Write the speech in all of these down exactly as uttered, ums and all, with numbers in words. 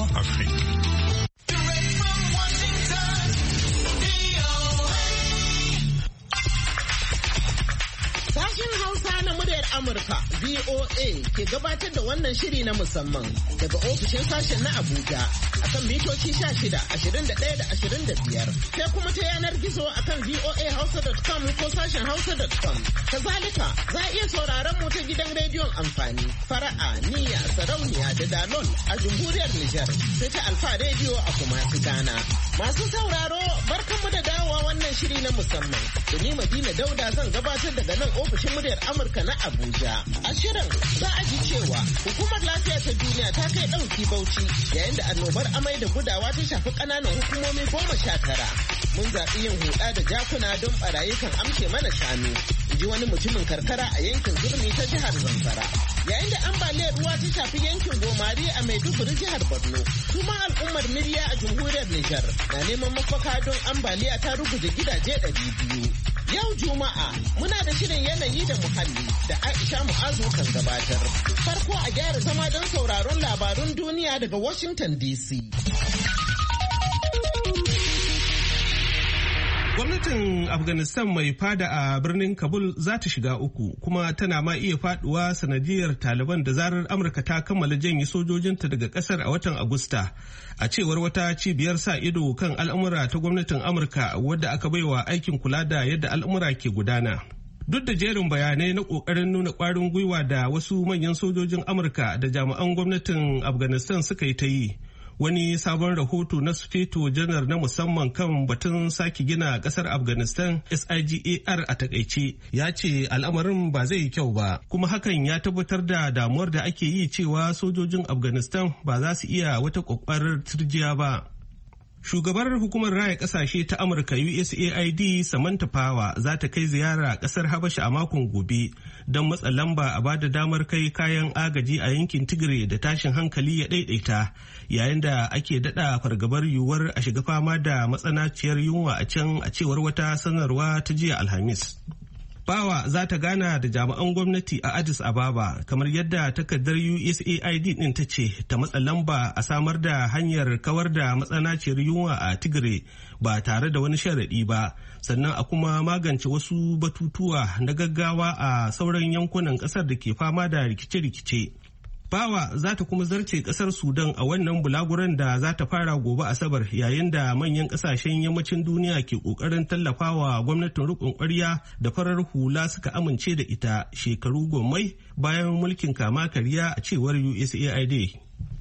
Voix Afrique. Sashen Hausa na muryar Amurka V O A ke gabatar da wannan shiri na musamman daga ofishin sashen na Abuja akan mitoci sha shida, ashirin da ɗaya da ashirin da biyar. Sai kuma ta yanar gizo akan v o a hausa dot com ko sashen hausa dot com. Kazalika za a iya sauraron mu ta gidan rediyon amfani Fara'a, Niyya, Sarauniya da Dalol a Jamhuriyar Nijar sai ta Alfa rediyo a Kumasi Ghana. Masu sauraro barkanmu da dawowa wannan shiri na musamman. Da ni Madina Dauda zan gabatar daga nan ofishin muryar Amurka na Abuja. A shirin za a ji cewa hukumar lafiya ta duniya ta kai ɗauki Bauchi yayin da annobar amai da gudawa ta shafi ƙananan hukumomi goma sha tara. Mun zaɓi yin huɗa da jakuna don ɓarayi kan amshe mana shanu. In ji wani mutumin karkara a yankin Zurmi ta jihar Zamfara. Yayin da ambaliyar ruwa ta shafi yankin Gomari a Maiduguri jihar Borno. Kuma al'ummar Miriya a Jamhuriyar Nijar na neman mafaka don ambaliya ta ruguje gidaje ɗari biyu. Yau Juma'a muna da shirin yanayi da muhalli da Aisha Mu'azu kan gabatar. Farko a gyara zama don sauraron labarun duniya daga Washington D C. Gwamnatin Afghanistan mai fada a birnin Kabul za ta shiga uku kuma tana ma iya faduwa sanadiyar Taliban da zarar Amurka ta kammala janye sojojinta daga kasar a watan Agusta. A cewar wata cibiyar sa ido kan al'amura ta gwamnatin Amurka wadda aka baiwa aikin kula da yadda al'amura ke gudana. Duk da jerin bayanai na kokarin nuna kwarin gwiwa da wasu manyan sojojin Amurka da jami'an gwamnatin Afghanistan suka yi ta yi. Wani sabon rahoto na Sufeto Janar na musamman kan batun sake gina kasar Afghanistan SIGAR a takaice ya ce al'amarin ba zai yi kyau ba, kuma hakan ya tabbatar da damuwar da ake yi cewa sojojin Afghanistan ba za su iya wata kwakwarar turjiya ba. Shugabar hukumar raya kasashe ta Amurka U S A I D Samantha Power za ta kai ziyara kasar Habasha a makon gobe don matsa lamba a bada damar kai kayan agaji a yankin Tigray da tashin hankali ya daidaita yayin da ake dada fargabar yiwuwar a shiga fama da matsanaciyar yunwa a can a cewar wata sanarwa ta jiya Alhamis. Bawa za ta gana da jami'an gwamnati a Addis Ababa kamar yadda takardar U S A I D din ta ce ta matsa lamba a samar da hanyar kawar da matsanaciyar yunwa a Tigray ba tare da wani sharaɗi ba, sannan a kuma magance wasu batutuwa na gaggawa a sauran yankunan ƙasar da ke fama da rikice-rikice. Bawa za ta kuma zarce kasar Sudan a wannan bulaguran da za ta fara gobe Asabar yayin da manyan kasashen yammacin duniya ke kokarin tallafawa gwamnatin rukun ƙwarya da farar hula suka amince da ita shekaru gomai bayan mulkin kama karya a cewar U S A I D.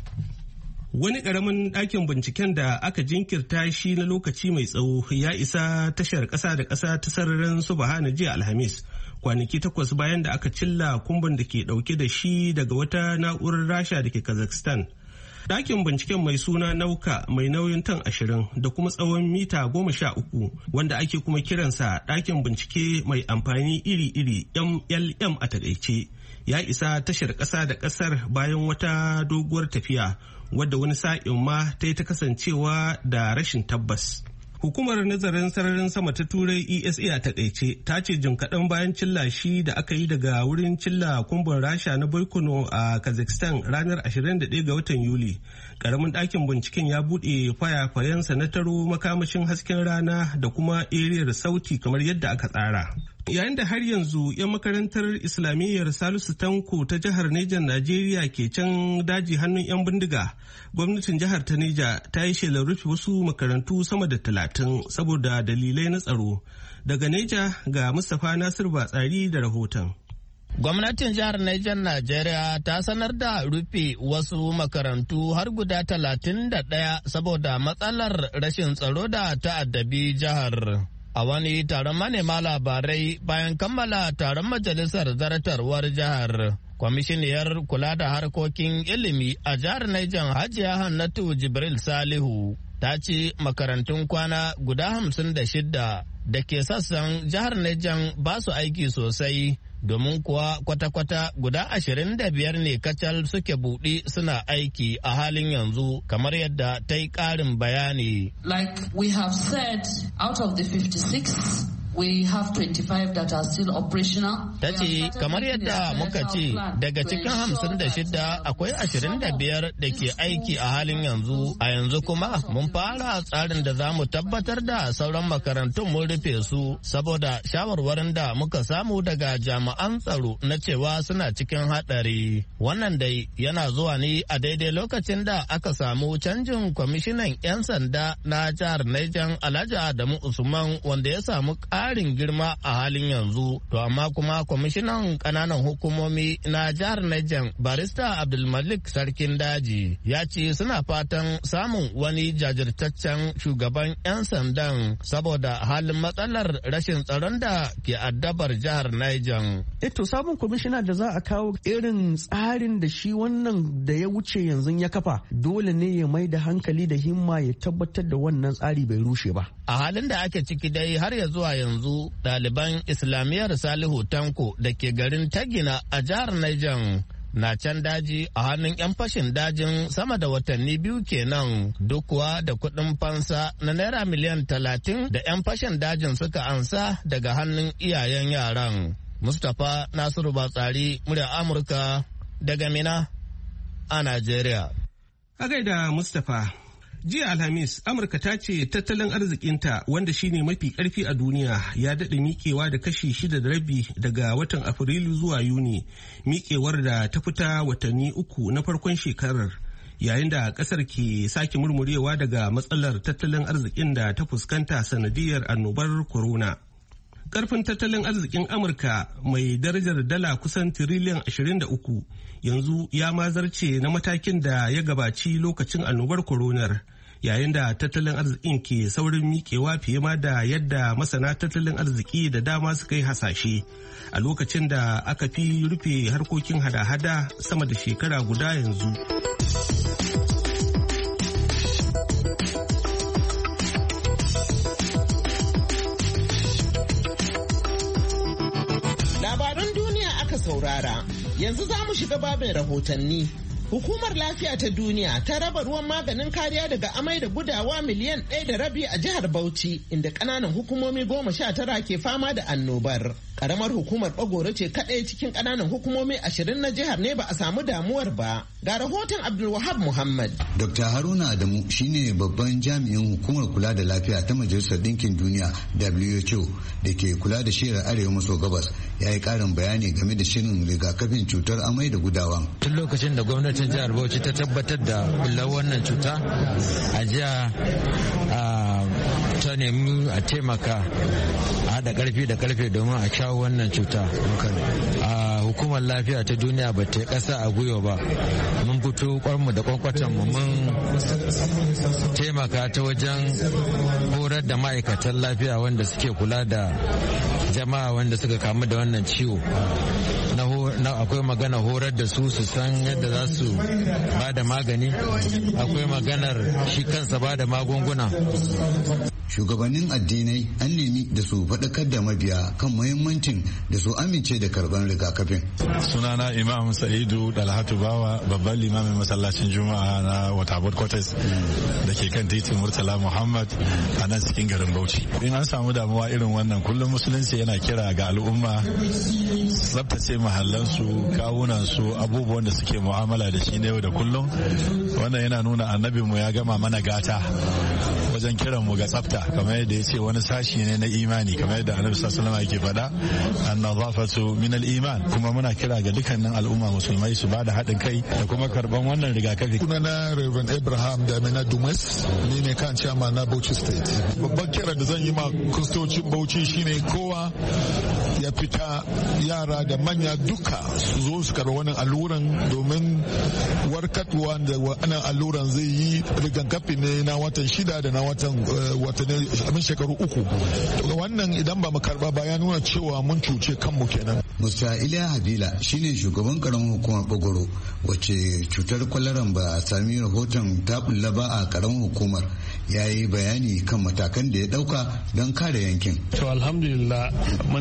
Wani ƙaramin ɗakin binciken da aka jinkirta shi na lokaci mai tsawo ya isa tashar ƙasa da ƙasa ta sararin Subhana jiya Alhamis. Kwanaki takwas bayan da aka cilla kumbin da ke dauke da shi daga wata na'urar Rasha da ke Kazakhstan. Dakin binciken mai suna Nauka mai nauyin tan ashirin da kuma tsawon mita goma sha uku wanda ake kuma kiransa dakin bincike mai amfani iri-iri M L M a takaice ya isa tashar ƙasa da ƙasar bayan wata doguwar tafiya wadda wani sa'in ma ta yi ta kasancewa da rashin tabbas. Hukumar nazarin sararin sama ta Turai E S A a takaice ta ce jim kaɗan bayan cilla shi da aka yi daga wurin cilla kumbin Rasha na Baikonur a Kazakhstan ranar ashirin da ɗaya ga watan Yuli. Ƙaramin ɗakin binciken ya buɗe fayafayensa na taro makamashin hasken rana da kuma eriyar sauti kamar yadda aka tsara. Yayin da har yanzu 'yan makarantar Islamiyyar Salisu Tanko ta jihar Nijar Najeriya ke can daji hannun 'yan bindiga, gwamnatin jihar ta Nijar ta yi shelar rufe wasu makarantu sama da talatin saboda dalilai na tsaro. Daga Nijar ga Mustapha Nasir Batsari da rahoton. Gwamnatin jihar Nijar Najeriya ta sanar da rufe wasu makarantu har guda talatin da ɗaya saboda matsalar rashin tsaro da ta'addabi jihar. A wani taron manema labarai bayan kammala taron majalisar zartarwar jihar, kwamishiniyar kula da harkokin ilimi a jihar Niger Hajiya Hannatu Jibril Salihu ta ce makarantun kwana guda hamsin da shidda da ke sassan jihar Niger ba su aiki sosai, domin kuwa kwata-kwata guda ashirin da biyar ne kacal suke buɗe suna aiki a halin yanzu, kamar yadda ta yi ƙarin bayani. Like we have said, out of the fifty-six We have twenty-five that are still operational. Ta ce kamar yadda muka ce daga cikin hamsin da shida akwai ashirin da biyar da ke aiki a halin yanzu. A yanzu kuma mun fara tsarin da za mu tabbatar da sauran makarantun mun rufe su saboda shawarwarin da muka samu daga jami'an tsaro na cewa suna cikin haɗari. Wannan dai yana zuwa ne a daidai lokacin da aka samu canjin kwamishinan 'yan sanda na jihar Niger Alhaji Adamu Usman wanda ya samu ƙarin girma a halin yanzu. To amma kuma kwamishinan ƙananan hukumomi na jihar Niger Barista Abdulmalik Sarkin Daji ya ce suna fatan samun wani jajirtaccen shugaban 'yan sandan saboda halin matsalar rashin tsaron da ke addabar jihar Niger. Eto sabon kwamishina da za a kawo irin tsarin da shi wannan da ya wuce yanzu ya kafa dole ne ya mai da hankali da himma ya tabbatar da wannan tsari bai rushe ba. A halin da ake ciki dai har ya zuwa yanzu ɗaliban Islamiyyar Salihu Tanko da ke garin Tagina a jihar Niger na can daji a hannun 'yan fashin dajin sama da watanni biyu kenan duk kuwa da kuɗin fansa na naira miliyan talatin da 'yan fashin dajin suka ansa daga hannun iyayen yaran. Mustapha Nasiru Batsari, murya Amurka daga Mina a Najeriya. A gaida Mustapha. Jiya Alhamis, Amurka ta ce tattalin arzikinta wanda shine mafi karfi a duniya ya daɗe miƙewa da kashi shida da rabi daga watan Afrilu zuwa Yuni, miƙewar da ta fita watanni uku na farkon shekarar, yayin da ƙasar ke sake murmurewa daga matsalar tattalin arzikin da ta fuskanta sanadiyar annobar corona. Karfin tattalin arzikin Amurka mai darajar dala kusan tiriliyan ashirin da uku yanzu ya mazarce na matakin da ya gabaci lokacin annobar koronar, yayin da tattalin arzikin ke saurin miƙewa fiye ma da yadda masana tattalin arziki da dama suka yi hasashe a lokacin da aka fi rufe harkokin hada-hada sama da shekara guda yanzu. Saurara. Yanzu za mu shiga babin rahotanni. Hukumar Lafiya ta Duniya ta raba ruwan maganin kariya daga amai da gudawa miliyan ɗaya da rabi a jihar Bauchi, inda ƙananan hukumomi goma sha tara ke fama da annobar. Ƙaramar hukumar Bagoro ce kaɗai cikin ƙananan hukumomi ashirin na jihar ne ba a samu damuwar ba. Ga rahoton Abdulwahab Muhammad. Dokta Haruna Adamu shine babban jami'in hukumar kula da lafiya ta Majalisar Ɗinkin Duniya W H O da ke kula da shirin arewa maso gabas, ya yi ƙarin bayani game da shirin rigakafin cutar amai da gudawa. Tun lokacin da gwamnatin jihar Bauchi ta tabbatar da bullar wannan cuta, a jiya ta nemi a taimaka a haɗa ƙarfi da ƙarfe domin a shawo wannan cuta. A hukumar lafiya ta duniya ba ta ƙasa a gwiwa ba, mun fito kwarmu da kwankwatan mu mun taimaka ta wajen horar da ma'aikatan lafiya wanda suke kula da jama'a wanda suka kamu da wannan ciwo. Na akwai magana horar da su su san yadda za su ba da magani, akwai maganar shi kansa ba da magunguna. Shugabannin addinai an nemi da su faɗakar da mabiya kan muhimmancin da su amince da karɓar rigakafin. Sunana Imam Sa'idu Dalhatu Bawa, babban limamin masallacin Juma'a na Waterboard Quarters da ke kan titin Murtala Muhammad a nan cikin garin Bauchi. In an samu damuwa irin wannan, kullum musulunci yana kira ga al'umma tsabtace mahallansu, kawunansu, abubuwan da suke mu'amala da shi na yau da kullum. Wannan yana nuna annabinmu ya gama mana gata wajen kiran mu ga tsafta, kamar yadda ya ce wani sashi ne na imani, kamar yadda annabi sallallahu alaihi wasallam yake faɗa, an-nazafatu min al-iman. Kuma muna kira ga dukkanin al'umma musulmai su bada haɗin kai da kuma karban wannan rigakafi. Sunana Reverend Abraham Damina Dumes, ni ne kan chairman na Bauchi State. Babban kira da zan yi ma kristocin Bauchi shine kowa ya fita, yara da manya duka su zo su karɓi wannan alluran, domin warkatwa da wannan alluran zai yi rigakafi ne na watan shida da na watan watanni abin shekaru uku. Wannan idan ba mu karba ba ya nuna cewa mun cuce kanmu kenan. Musta Iliya Habila shine shugaban karamin hukumar Bagoro, wacce cutar kwalaran ba a sami rahoton ta bulla ba a karamin hukumar, ya yi bayani kan matakan da ya dauka don kare yankin. To alhamdulillah muna gode wa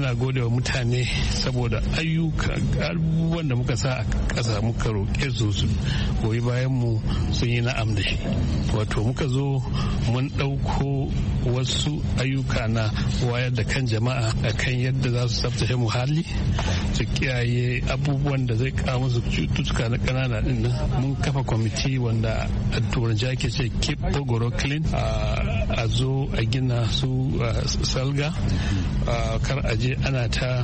wa mutane saboda ayyuka abubuwan da muka sa a ƙasa muka roƙe su su goyi bayan mu sun yi na'am da shi. Wato muka zo mun ɗauko wasu ayyuka na wayar da kan jama'a a kan yadda za su tsaftace muhalli su kiyaye abubuwan da zai kawo musu cututtuka na ƙanana din nan. Mun kafa kwamiti wanda a turanci ake ce keep Bogoro clean, a zo a gina su salga, kar a je ana ta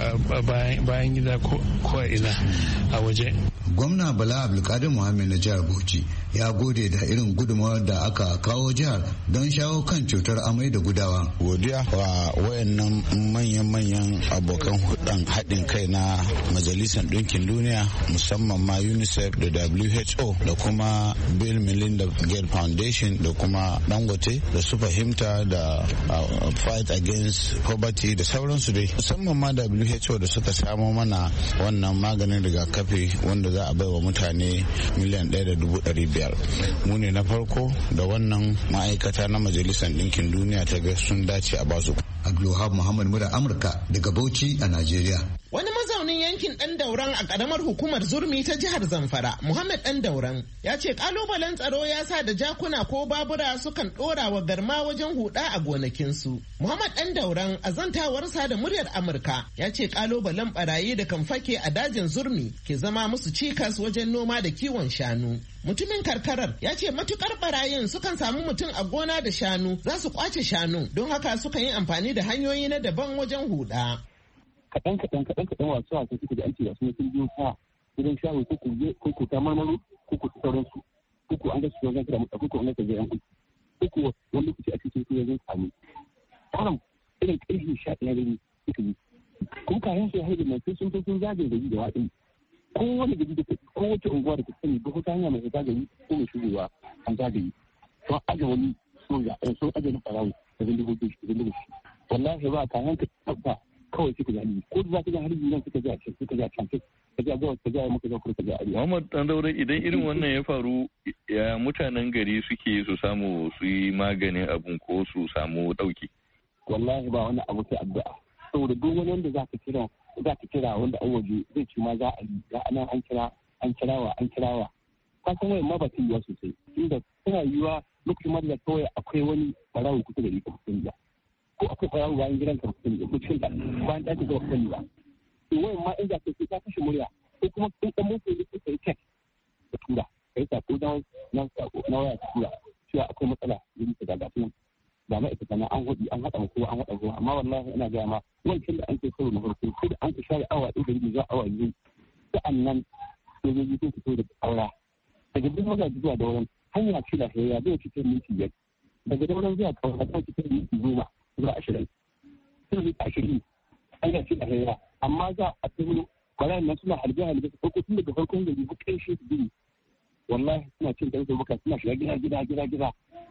bayan gida ko ina a waje. Gwamna Bala Abdulkadir Muhammad na jihar Bauchi ya gode da irin gudunmawar da aka kawo jihar don shawo kan cutar amai da gudawa. Godiya wa wayannan manyan-manyan abokan hudan haɗin kai na Majalisar Ɗinkin Duniya, musamman ma UNICEF da W H O da kuma Bill Melinda Gates Foundation da kuma Dangote da su fahimta da Fight Against Poverty da sauransu dai, musamman ma W H O da suka samo mana wannan maganin rigakafi wanda za a bai wa mutane miliyan ɗaya da dubu ɗari biyar. Mu ne na farko da wannan ma'aikata na Majalisar Ɗinkin Duniya ta ga sun dace a basu. Abdulwahab Muhammad Mura Amurka daga Bauchi a Najeriya. Wani mazaunin yankin ɗan dauran a ƙaramar hukumar Zurmi ta jihar Zamfara, Muhammad ɗan dauran, ya ce ƙalubalen tsaro ya sa da jakuna ko babura sukan ɗora wa garma wajen huɗa a gonakinsu. Muhammad ɗan dauran a zantawarsa da muryar Amurka ya ce ƙalubalen ɓarayi da kan fake a dajin Zurmi ke zama musu cikas wajen noma da kiwon shanu. Mutumin karkarar ya ce matukar barayin sukan samu mutum a gona da shanu za su kwace shanu, don haka sukan yi amfani da hanyoyi na daban wajen huda. Kaɗan kaɗan kaɗan kaɗan wasu wasu suke da ake wasu sun biyo ta gidan shago ko ku ko ku ta marmaro ko ku sauransu ko ku an ga su wajen kira mutu ko ku an ga su yan uku ko ku wani lokaci a cikin su wajen samu. Karam irin ƙarfi sha ɗaya gani suka yi. Kuma kayan su ya haihu mai sun fi sun zagaye gari da waɗin. Kowane gari da kowace unguwa da ta sani ko ta hanya mai zagaye ko mai shigowa an zagaye. Sun aje wani soja sun aje na ɓarawo da zindigogi da zindigogi. Wallahi ba kayan ka tabba kawai suka ji harbi ko za ka ji harbi nan suka ji a can suka ji a can ka ji a gawa ka ji a maka zafi ka ji a arewa. Muhammad Dan Daure, idan irin wannan ya faru ya mutanen gari suke su samu su yi maganin abun ko su samu ɗauki. Wallahi ba wani abu sai addu'a saboda duk wani wanda za ka kira za ka kira wanda an waje zai ci ma za a yi za a nan an kira an kirawa an kirawa ka san wayan ma ba ta yiwa sosai inda tana yiwa lokacin ma da kawai akwai wani barawo kusa da ita kusa da ko akwai barawo bayan gidan ka kusa da ko cikin da bayan ɗaki ga kusa da to wayan ma in za ka ce ka kashe murya ko kuma kun dan mutu ne kuka yi tek da tura kai sako na na sako na waya ta tura cewa akwai matsala yin ta da gafi ba ma ita kana an hudu an haɗa kowa an haɗa kowa amma wallahi ina gaya ma wancan da an ce kawai na farko ko da an ka share awa ɗaya da rabi zuwa awa biyu sa'annan sojoji sun fito da aura daga duk magaji zuwa da wurin hanya ce da ya zai cikin minti biyar daga da wurin zuwa kawai ta cikin minti goma zuwa ashirin sun yi ashirin hanya ce da ya amma za a taho barayin nan suna harbe harbe su farko tun daga farkon gari ko kai shi su biyu wallahi suna cin da rufe buka suna shiga gida gida gida gida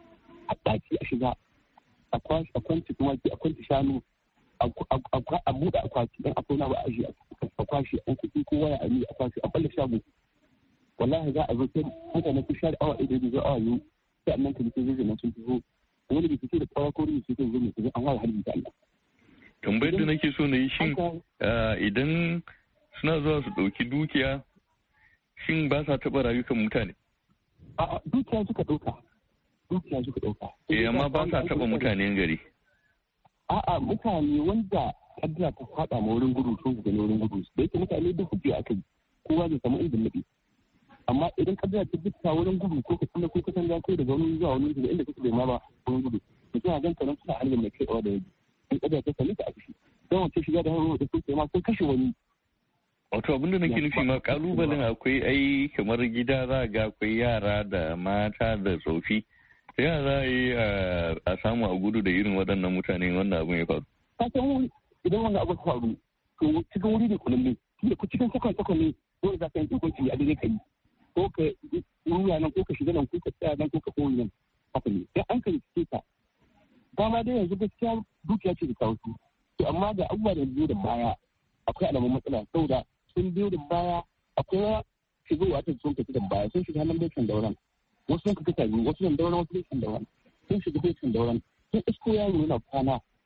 a ɗaki a shiga a kwanci tumaki a kwanci shanu a buɗe akwati dan akwai na ba a aji a kwashe an kuɗi ko waya a yi a kwashe a balle shago wallahi za a zo sai mutane su share awa ɗaya da zuwa awa biyu sai annan kuma sai zai nan sun fito wani da fito da tsawa ko rubutu sai zai zo an ware harbi da Allah. Tambayar da nake so na yi shin idan suna zuwa su ɗauki dukiya shin ba sa taɓa rayukan mutane? A'a dukiya suka ɗauka. Dukiya suka ɗauka. Eh amma ba sa taɓa mutanen gari. A'a mutane wanda kaddara ta faɗa ma wurin gudu sun gani wurin gudu da yake mutane duk hujja aka yi kowa zai samu inda nabi. Amma idan kaddara ta dukka wurin gudu ko ka tsalla ko ka san ko daga wani zuwa wani daga inda kake bai ma ba wurin gudu. Mutum a ganta nan suna harbin mai kai da yaji. In kaddara ta sami ta a fushi. Don wace shiga da hannu da suke ma sun kashe wani. Wato abin da nake nufi ma kalubalen akwai ai kamar gida za ga akwai yara da mata da tsofi. Ya za a yi a samu a gudu da irin waɗannan mutane wannan abin ya faru. Ka san idan wannan abin faru to cikin wuri ne kulalle tunda ku cikin sakon sakon ne dole za ka yi hukunci a daidai kai ko ka ruya nan ko ka shiga nan ko ka tsaya nan ko ka koyi nan haka ne dan an kai ce ka ba ma dai yanzu gaskiya dukiya ce da kawo to amma ga abubuwa da biyo da baya akwai alamun matsala saboda sun biyo da baya akwai shigowa ta sun tafi da baya sun shiga hannun bakin dauran wasu sun kaka biyu wasu nan dauran wasu bakin dauran sun shiga bakin dauran sun isko yaro yana kwana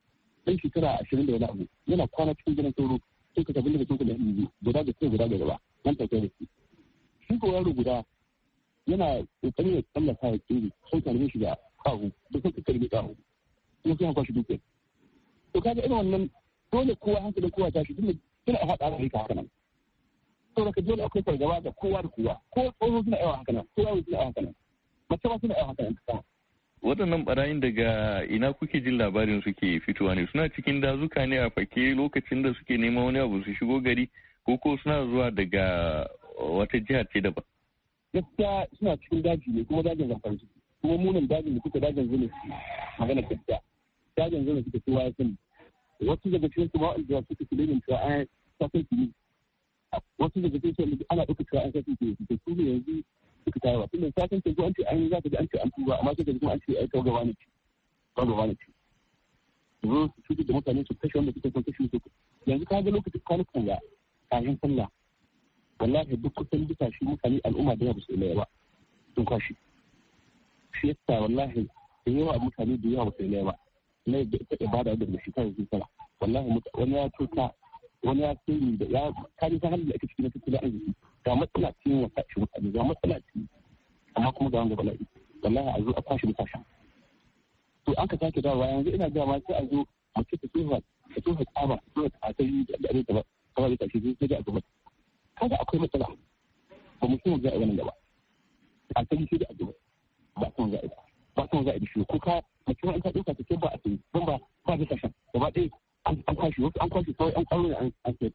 ɗan shekara ashirin da wani abu yana kwana cikin gidan sauro sai ka tabbata da sun kula yanzu guda da sai guda da gaba nan take da shi shi ko yaro guda yana kokarin ya tsallaka ya tsere sai ka shi da kawo da sai ka karbi kawo kuma sai ka shi duke to kaga irin wannan dole kowa hankalin kowa tashi tunda suna haɗa da rika haka nan to da ka dole akwai fargaba da kowa da kowa ko tsoro suna yawa haka nan kowa suna yawa haka nan mace ma suna yawa haka nan ta waɗannan barayin daga ina kuke jin labarin suke fitowa ne suna cikin dazuka ne a fake lokacin da suke neman wani abu su shigo gari ko ko suna zuwa daga wata jihar ce daban gaskiya suna cikin daji ne kuma dajin zamfara suke kuma munin dajin da suke dajin zune magana gaskiya dajin zune suke kowa ya sani wasu daga cikin su ma'aikata suke filin cewa an sakin fili wasu daga cikin su ana ɗauka cewa an sakin fili suke su ne yanzu suka tayawa tun da sakin fili an ce an yi za ka ji an ce an tuba amma sai ka ji kuma an ce ai kawo gaba ne ce kawo gaba ne ce zo su cutar da mutane su kashe wanda suke son kashe su yanzu ka ga lokacin kwanukan ya kayan sallah wallahi duk kusan bisa shi mutane al'umma da yawa su ilaya ba sun kwashi shi yasa wallahi da yawa mutane da yawa su ilaya ba na yadda ita ibada da shi kawai sun sala wallahi wani ya cuta wani ya tsiri da ya kari ta halin da ake cikin na tattalin arziki ga matsala ce wa sashi mutane ga matsala ce amma kuma ga wanda bala'i wallahi a zo a kwashi mutashi to an ka sake dawowa yanzu ina gawa sai a zo mace ta tsoha ta tsoha tsaba ta tsoha tasiri da ɗare gaba kawai da tashi sai da a gaba kaga akwai matsala ba mu san za a yi wannan gaba a san shi da a gaba ba san za a yi ba san za a yi shi ko ka mace ma in ka ɗauka ta ce ba a sai don ba ba da tashan gaba ɗaya an kwashi wasu an kwashi kawai an kwaro ne an sai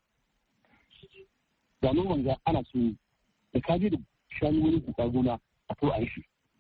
da nan wanda ana so da ka je da shanu wani kuka gona a to a yi shi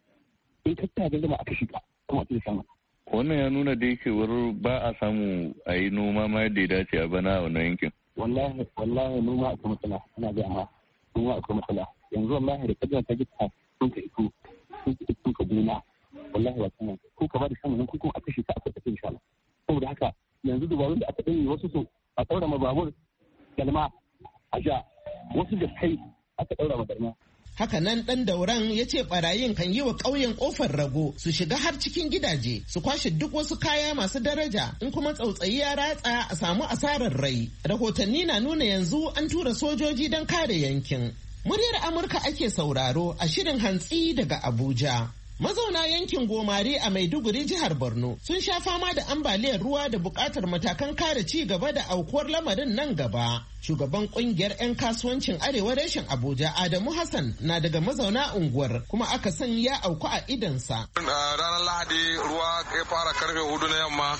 in ka ta gama aka shiga kuma a cikin sama wannan ya nuna da yake war ba a samu a yi noma ma yadda ya dace a bana a wannan yankin wallahi wallahi noma akwai matsala ana ga ma noma akwai matsala yanzu wallahi da kaddara ta gita sun ka iko sun ka iko ka gona wallahi ba kana ko ka ba da shanu ko kuma a kashe ta a kwata insha Allah saboda haka yanzu dubarun da aka ɗanyi wasu su a ɗaura ma babur galma a ja wasu da kai aka ɗaura ma galma. Haka nan ɗan dauran ya ce ɓarayin kan yi wa ƙauyen ƙofar rago su shiga har cikin gidaje su kwashe duk wasu kaya masu daraja in kuma tsautsayi ya ratsa a samu asarar rai. Rahotanni na nuna yanzu an tura sojoji don kare yankin. Muryar Amurka ake sauraro a shirin hantsi daga Abuja. Mazauna yankin Gomari a Maiduguri jihar Borno sun sha fama da ambaliyar ruwa da buƙatar matakan kare ci gaba da aukuwar lamarin nan gaba. Shugaban kungiyar 'yan kasuwancin Arewa reshen Abuja Adamu Hassan na daga mazauna unguwar kuma aka san ya auku a idansa. Ranar Lahadi ruwa ya fara karfe hudu na yamma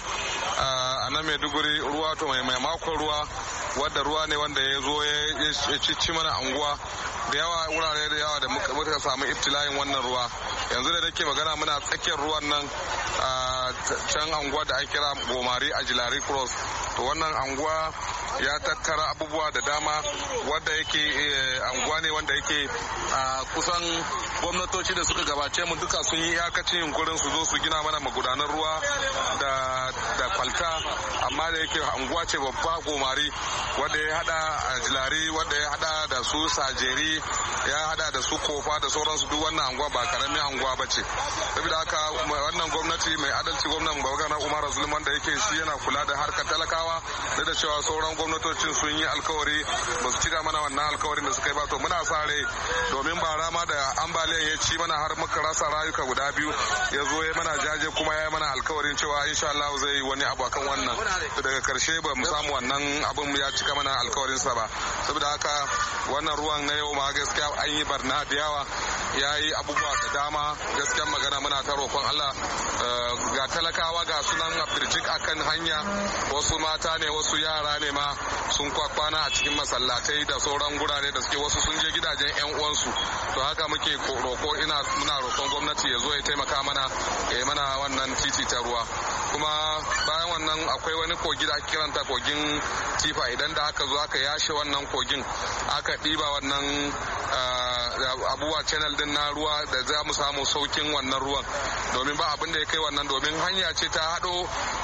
a nan Maiduguri ruwa to mai makon ruwa wadda ruwa ne wanda ya zo ya cici mana unguwa da yawa wurare da yawa da muka samu ibtila'in wannan ruwa. Yanzu da nake magana muna tsakiyar ruwan nan a can anguwa da ake kira Gomari a Jilari Cross. To wannan anguwa ya tattara abubuwa da dama wanda yake anguwa ne wanda yake kusan gwamnatoci da suka gabace mu duka sun yi iyakacin yunkurin su zo su gina mana magudanar ruwa da da kwalta amma da yake anguwa ce babba Gomari wanda ya hada Jilari wanda ya hada da su Sajeri ya hada da su Kofa da sauransu duk wannan anguwa ba karamin anguwa ba ce saboda haka wannan gwamnati mai adalci gwamnan Babagana Umar Zulman da yake shi yana kula da harkar talakawa da da cewa sauran gwamnatocin sun yi alkawari ba su cika mana wannan alkawarin da suka yi ba to muna sa rai domin ba rama da ambaliyan ya ci mana har muka rasa rayuka guda biyu ya zo ya mana jaje kuma ya yi mana alkawarin cewa insha Allah zai yi wani abu akan wannan daga karshe ba mu samu wannan abin ya cika mana alkawarin sa ba saboda haka wannan ruwan na yau ma gaskiya an yi barna da yawa ya yi abubuwa da dama gaskiyar magana muna ta roƙon Allah ga talakawa ga sunan birjik akan hanya wasu mata ne wasu yara ne ma sun kwakwana a cikin masallatai da sauran gurare da suke wasu sun je gidajen yan uwansu to haka muke roƙo ina muna roƙon gwamnati ya zo ya taimaka mana ya yi mana wannan titi ta ruwa kuma bayan wannan akwai wani kogi da ake kiranta kogin tifa idan da aka zo aka yashe wannan kogin aka ɗiba wannan abubuwa channel din na ruwa da za mu samu saukin wannan ruwan, domin ba abin da ya kai wannan, domin hanya ce ta haɗo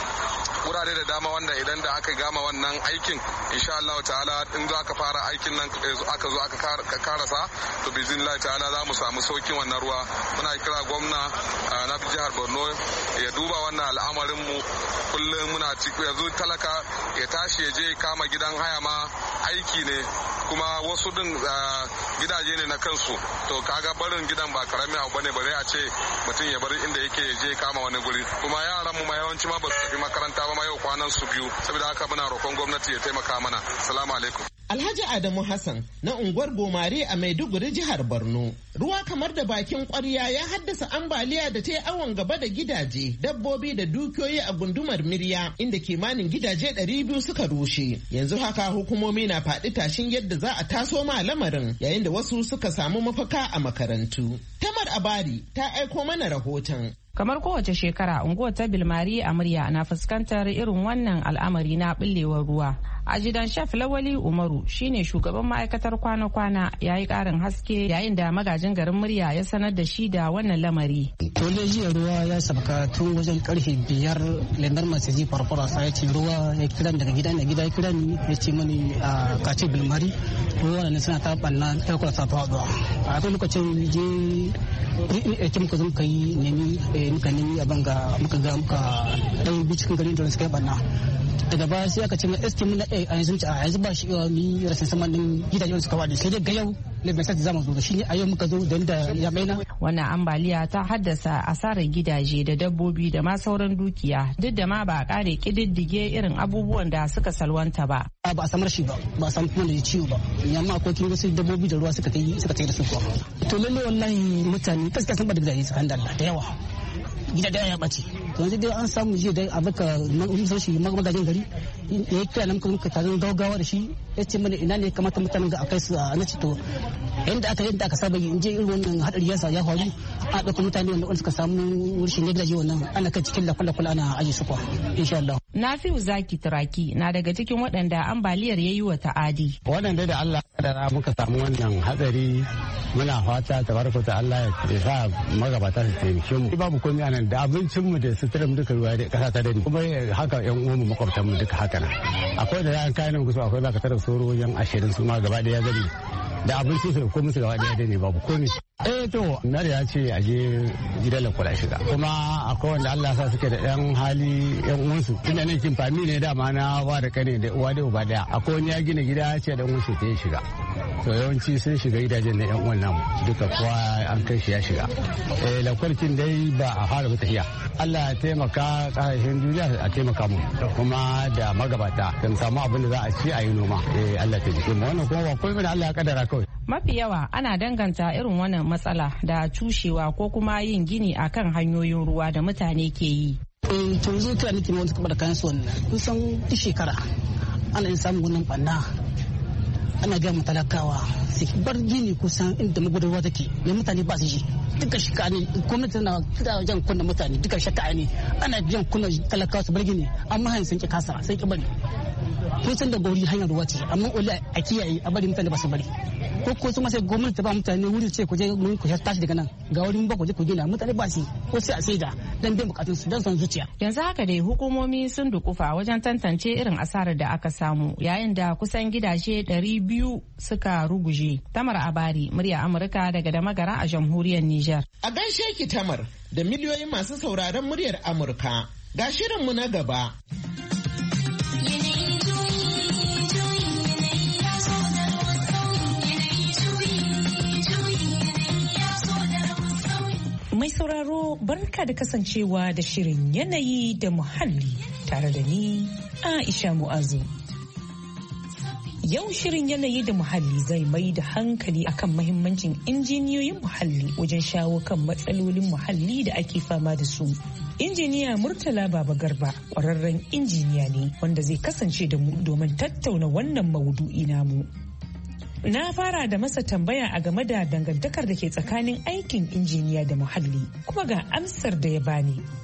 wurare da dama wanda idan da aka gama wannan aikin insha Allah ta'ala in za ka fara aikin nan aka zo aka karasa to bizinillah ta'ala za mu samu saukin wannan ruwa. Muna kira gwamna na jihar Borno ya duba wannan al'amarin mu, kullum muna ciki yanzu talaka ya tashi ya je kama gidan haya ma aiki ne, kuma wasu din gidaje ne na kansu, to kaga barin gidan ba karami abu bane bare a ce mutum ya bar inda yake ya je kama wani guri, kuma yaran mu ma yawanci ma ba su tafi makaranta ba ma yau kwanan su biyu, saboda haka muna roƙon gwamnati ya taimaka mana. Assalamu alaikum. Alhaji Adamu Hassan na unguwar Gomare a Maiduguri jihar Borno. Ruwa kamar da bakin kwarya ya haddasa ambaliya da ta yi awon gaba da gidaje, dabbobi da dukiyoyi a gundumar Mirya, inda kimanin gidaje ɗari biyu suka rushe. Yanzu haka hukumomi na faɗi tashin yadda za a taso ma lamarin, yayin da wasu suka samu mafaka a makarantu. Tamar Abari ta aiko mana rahoton. Kamar kowace shekara, unguwar ta Bilmari a Murya na fuskantar irin wannan al'amari na ɓillewar ruwa. A gidan Shaf Lawali Umaru shine shugaban ma'aikatar kwana-kwana, ya yi ƙarin haske yayin da magajin garin Murya ya sanar da shi da wannan lamari. Tole jiya ruwa ya sabka tun wajen karfe biyar lendar masu ji farfara sa ya ce ruwa ya kiran daga gidan da gida ya kiran ya ce mani a kace Bilmari ruwa ne suna ta banna ta kula ta faɗuwa. A kai lokacin je ake muka zo muka yi nemi muka nemi abin ga muka ga muka ɗan bi cikin garin da suka yi banna. Daga baya sai aka ce mai eski mun a yanzu a yanzu ba shi ni rasin saman din gidajen suka wadi sai dai ga yau lebin sai zamu zo shi ne a yau muka zo da da ya maina. Wannan ambaliya ta haddasa asarar gidaje da dabbobi da ma sauran dukiya, duk da ma ba a kare kididdige irin abubuwan da suka salwanta ba. Ba a samar shi ba, ba a samu kuma da ciwo ba, amma akwai kin wasu dabbobi da ruwa suka yi suka tayi da su kuwa. To lalle wallahi mutane gaskiya sun ba da gidaje suka Allah da yawa. Gida da ya bace to yanzu dai an samu jiya dai a baka mun shi magajin gari ya kira nan kun ka tazo gaugawa da shi ya ce mana ina ne kamata mutanen ga akai su a nace to yanda aka yanda aka saba in je irin wannan hadari ya sa ya faru a dauka mutane wanda suka samu rushin gidaje wannan ana kai cikin lakula kula ana aje su kwa insha Allah. Nafi'u Zaki Turaki na daga cikin waɗanda ambaliyar yayi wa ta'adi. Wannan dai da Allah da muka samu wannan hatsari muna fata tabaraka ta Allah ya sa magabata su taimake mu. Babu komai anan da abincin mu da sutura mu duka ruwa da kasa ta dani kuma haka yan uwan mu makwabtan mu duka haka nan. Akwai da yan kayan gusu akwai zaka tara soro wajen ashirin su ma gaba da ya gani da abincin su ko musu gaba da ya dani babu komai. Eh to na da ya ce a je gidan lakula shiga kuma akwai wanda Allah sa suke da yan hali yan uwansu tunda nan kin fami ne dama na ba da kane da uwa da uba daya akwai wani ya gina gida ya ce dan uwansa ta shiga to yawanci sun shiga gidajen da yan uwan namu duka kowa an kai shi ya shiga eh lakwalcin dai ba a fara ba tafiya Allah ya taimaka kasashen duniya a taimaka mu kuma da magabata don samu abin da za a ci a yi noma eh Allah ta jike mu wannan kuma ba komai da Allah ya kaddara kawai. Mafi yawa ana danganta irin wannan matsala da cushewa ko kuma yin gini akan hanyoyin ruwa da mutane ke yi. Eh to yanzu kira nake wanda suka bada kayan su wannan kusan duk shekara ana yin samun wannan banna ana ga mu talakawa su bar gini kusan inda magudarwa take ne mutane ba su ji duka shika ne gwamnati na da jan kunna mutane duka shaka ne ana jan kunna talakawa su bar gini amma hayin sun ki kasa sai ki bari kun san da gauri hanyar ruwa ce amma wala a kiyaye a bari mutane ba su bari ko ko su ma sai gwamnati ta ba mutane wuri ce ku je mun ku tashi daga nan ga wurin ba ku je ku gina mutane ba su ko sai a saida dan dai bukatun su dan san zuciya. Yanzu haka dai hukumomi sun dukufa wajen tantance irin asarar da aka samu yayin da kusan gidaje ɗari biyu suka ruguje. Tamar Abari, murya Amurka daga Damagara a jamhuriyar Nijar. A gaishe ki Tamar da miliyoyin masu sauraron muryar Amurka. Ga shirinmu na gaba. Mai sauraro barka da kasancewa da shirin yanayi da muhalli tare da ni Aisha Mu'azu. Yau shirin yanayi da muhalli zai mai da hankali akan mahimmancin injiniyoyin muhalli wajen shawo kan matsalolin muhalli da ake fama da su. Injiniya Murtala Baba Garba ƙwararren injiniya ne wanda zai kasance da mu domin tattauna wannan maudu'i namu. Na fara da masa tambaya a game da dangantakar da ke tsakanin aikin injiniya da muhalli kuma ga amsar da ya bani.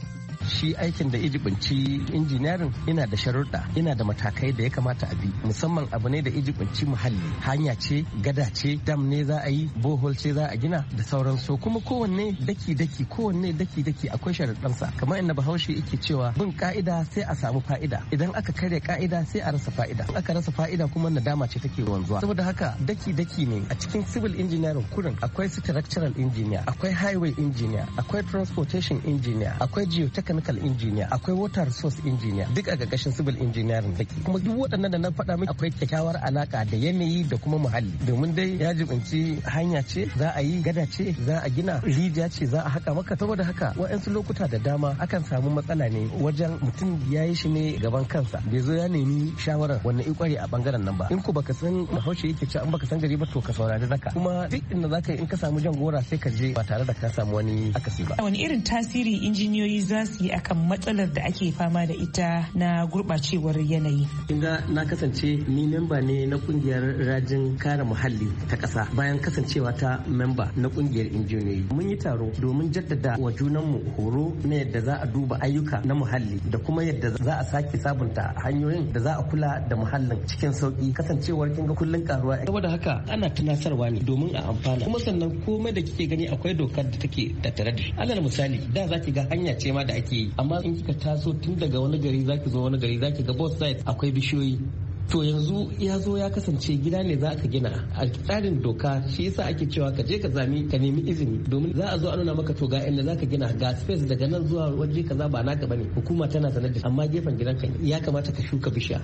shi aikin da ijibinci injiniyarin yana da sharuɗa, yana da matakai da ya kamata a bi, musamman abu ne da ijibinci muhalli, hanya ce, gada ce, dam ne za a yi, bohol ce za a gina da sauransu. Kuma kowanne daki-daki kowanne daki-daki akwai sharuɗansa, kamar inda Bahaushe yake cewa bin ka'ida sai a samu fa'ida, idan aka karya ka'ida sai a rasa fa'ida, in aka rasa fa'ida kuma nadama ce take wanzuwa. Saboda haka daki-daki ne a cikin civil engineering kurin akwai structural engineer, akwai highway engineer, akwai transportation engineer, akwai geotechnical engineer, akwai water resource engineer, duk a gagashin civil engineering dake. Kuma duk waɗannan da na faɗa miki akwai kyakkyawar alaka da yanayi da kuma muhalli, domin dai ya jibinci hanya ce za a yi, gada ce za a gina, rijiya ce za a haka maka. Saboda haka wa'yansu lokuta da dama akan samu matsala ne wajen mutum ya yi shi ne gaban kansa, bai zo ya nemi shawarar wanne ikware a bangaren nan ba. In ku baka san Bahaushe yake cewa in baka san gari ba to ka saurari zaka. Kuma duk inda zaka yi in ka samu jan gora sai ka je ba tare da ka samu wani akasi ba. Wani irin tasiri injiniyoyi za su yi akan matsalar da ake fama da ita na gurɓacewar yanayi? Kinga na kasance ni memba ne na kungiyar rajin kare muhalli ta ƙasa, bayan kasancewa ta memba na kungiyar injiniyoyi. Mun yi taro domin jaddada wa junanmu horo na yadda za a duba ayyuka na muhalli da kuma yadda za a sake sabunta hanyoyin da za a kula da muhallin cikin sauki, kasancewar kinga kullun karuwa. Saboda haka ana tunasarwa ne domin a amfana. Kuma sannan komai da kike gani akwai dokar da take tattare da shi. Alal misali da zaki ga hanya ce ma da ake yi, amma in kika taso tun daga wani gari zaki zo wani gari zaki ga both sides akwai bishiyoyi. To yanzu ya zo ya kasance gida ne za ka gina a tsarin doka, shi yasa ake cewa ka je ka zami ka nemi izini, domin za a zo a nuna maka to ga inda za ka gina ga space daga nan zuwa waje kaza ba naka bane, hukuma tana sanar da, amma gefen gidanka ya kamata ka shuka bishiya.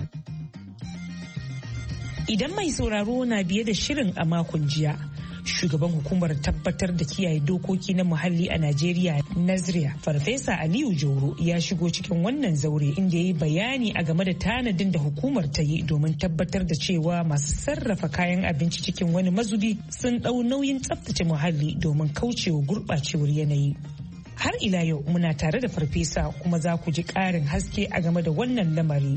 Idan mai sauraro na biye da shirin a makon jiya, shugaban hukumar tabbatar da kiyaye dokoki na muhalli a Najeriya, Nazriya, Farfesa Aliyu Jauro ya shigo cikin wannan zaure inda ya yi bayani a game da tanadin da hukumar ta yi domin tabbatar da cewa masu sarrafa kayan abinci cikin wani mazubi sun ɗau nauyin tsaftace muhalli domin kaucewa gurɓacewar yanayi. Har ila yau muna tare da Farfesa kuma za ku ji ƙarin haske a game da wannan lamari.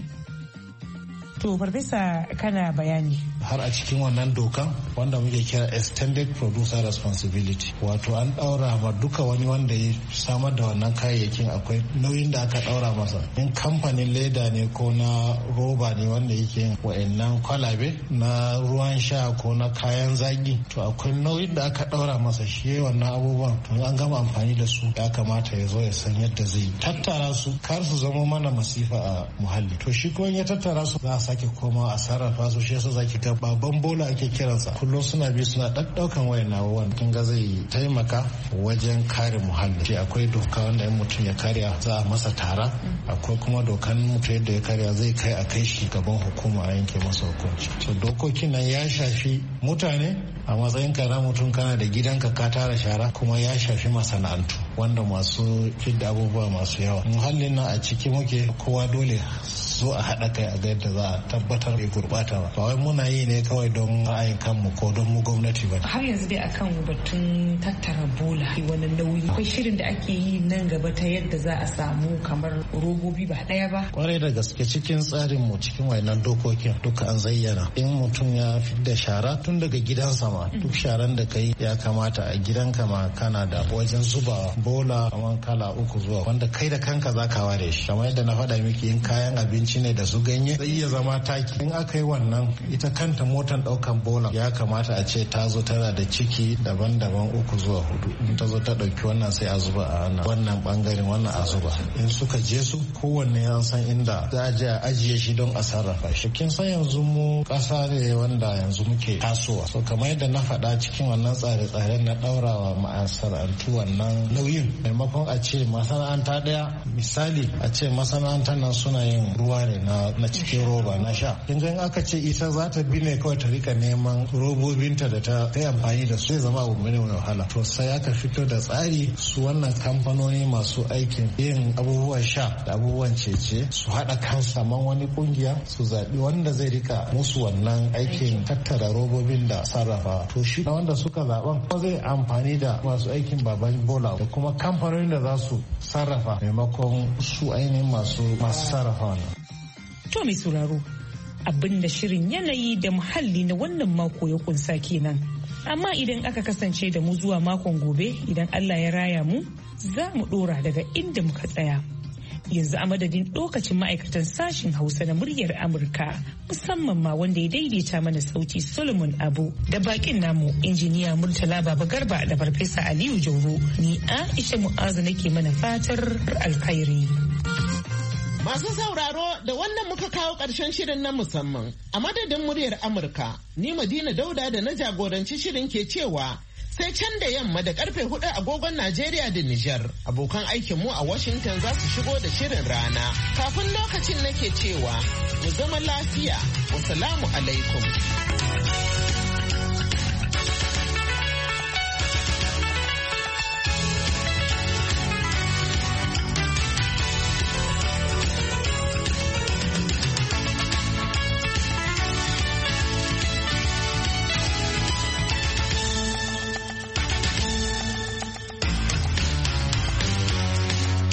To Farfesa kana bayani. Har a cikin wannan dokan wanda muke kira extended producer responsibility, wato an daura ma duka wani wanda ya samar da wannan kayayyakin akwai nauyin da aka daura masa. In kamfanin leda ne ko na roba ne wanda yake yin wa'annan kwalabe na ruwan sha ko na kayan zaki, to akwai nauyin da aka daura masa shi wannan abubuwan. To an gama amfani da su ya kamata ya zo ya san yadda zai tattara su kar su zama mana masifa a muhalli. To shi kuma ya tattara su za a sake koma a sarrafa su, shi yasa zaki ga babban bola ake kiransa, kullum suna bi suna ɗaɗɗaukan wayan abubuwan. Kin ga zai taimaka wajen kare muhalli. Shi akwai doka wanda in mutum ya karya za a masa tara, akwai kuma dokan mutum yadda ya karya zai kai a kai shi gaban hukuma a yanke masa hukunci. So dokokin nan ya shafi mutane a matsayin ka na mutum, kana da gidanka ka tara shara, kuma ya shafi masana'antu wanda masu fidda abubuwa masu yawa. Muhallin nan a ciki muke, kowa dole zo a haɗa kai a ga yadda za a tabbatar bai gurɓata ba. Ba wai muna yi ne kawai don ra'ayin kanmu ko don mu gwamnati ba. Har yanzu dai akan batun tattara bola wani nauyi, akwai shirin da ake yi nan gaba ta yadda za a samu kamar robobi ba ɗaya ba. Kwarai da gaske cikin tsarin mu cikin wayannan dokokin duka an zayyana in mutum ya fidda shara tun daga gidansa ma, duk sharan da kai ya kamata a gidanka ma kana da wajen zuba bola kamar kala uku zuwa wanda kai da kanka za ka ware shi. Kamar yadda na faɗa miki, in kayan abinci ne da su ganye zai iya zama taki. In aka yi wannan, ita kanta motar daukan bola ya kamata a ce ta zo tana da ciki daban-daban uku zuwa hudu. In ta zo ta dauki wannan sai a zuba a wannan bangaren, wannan a zuba. In suka je su kowanne ya san inda za a je a ajiye shi don a sarrafa shi. Kin san yanzu mu kasa ne wanda yanzu muke tasowa, so kamar yadda na faɗa cikin wannan tsare-tsaren na daurawa masana'antu wannan nauyin, maimakon a ce masana'anta daya misali a ce masana'antar nan suna yin ruwa ne na cikin roba na sha. Kin ga aka ce ita za ta bi ne kawai ta rika neman robobinta da ta yi amfani da su, zai zama abu mai wahala. To sai aka fito da tsari, su wannan kamfanoni masu aikin yin abubuwan sha da abubuwan cece su haɗa kansu amma wani kungiya su zaɓi wanda zai rika musu wannan aikin tattara robobin da sarrafa. To shi wanda suka zaɓan ko zai amfani da masu aikin baban bola da kuma kamfanonin da za su sarrafa maimakon su ainihin masu masu sarrafa wannan. To mai sauraro, abin da shirin yanayi da muhalli na wannan mako ya kunsa kenan. Amma idan aka kasance da mu zuwa makon gobe, idan Allah ya raya mu, za mu dora daga inda muka tsaya. Yanzu a madadin lokacin ma'aikatan sashen Hausa na muryar Amurka, musamman ma wanda ya daidaita mana sauti Solomon Abu da bakin namu injiniya Murtala Baba Garba da Farfesa Aliyu Jauro, ni Aisha Mu'azu nake mana fatar alkhairi. Masu sauraro da wannan muka kawo ƙarshen shirin na musamman a madadin muryar Amurka, ni Madina Dauda da na jagoranci shirin ke cewa sai can da yamma da karfe hudu agogon Najeriya da Nijar. Abokan aikinmu a Washington za su shigo da shirin rana. Kafin lokacin nake cewa mu zama lafiya. Wassalamu alaikum.